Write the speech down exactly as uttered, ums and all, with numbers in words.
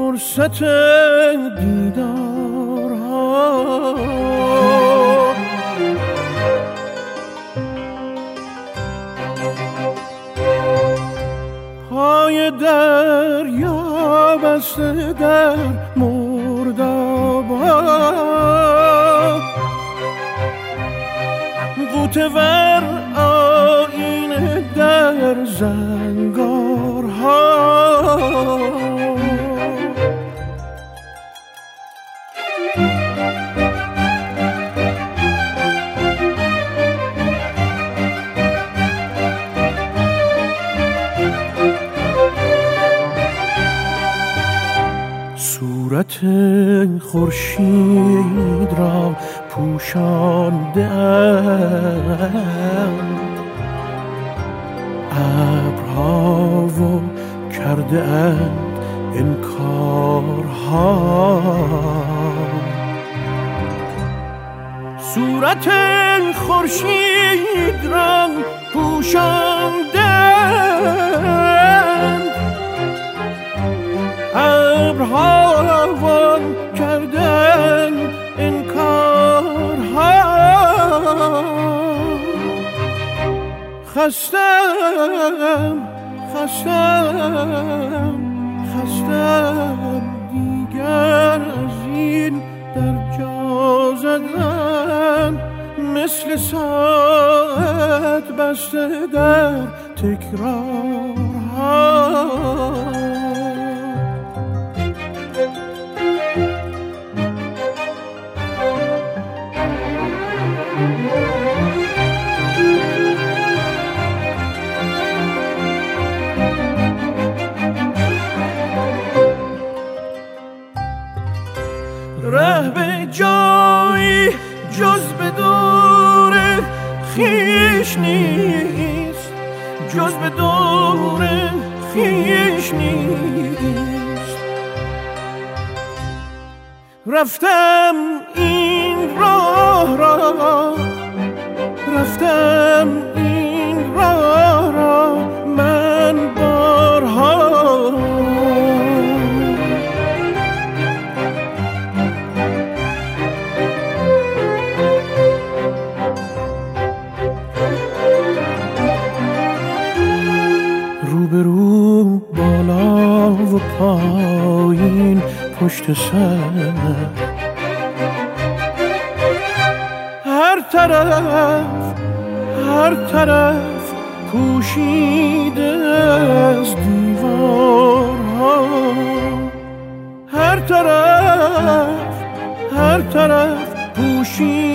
فرصت دیدارها پای دریا بسته در مردابا غوطه ور آینه در زنگارها صورت خورشید را پوشانده اند ابرها و کرده اند انکارها صورت خورشید را پوشانده اند ابرها کردن انکارها خستم خستم خستم دیگر از این در جا زدن مثل ساعت بسته در تکرارها ره به جایی جز به دور خویش نیست جز به دور خویش نیست رفتم این راه را رفتم این راه را من بارها روبرو بالا و پایین پشت سر هر طرف هر طرف پوشیده از دیوارها هر طرف هر طرف پوشیده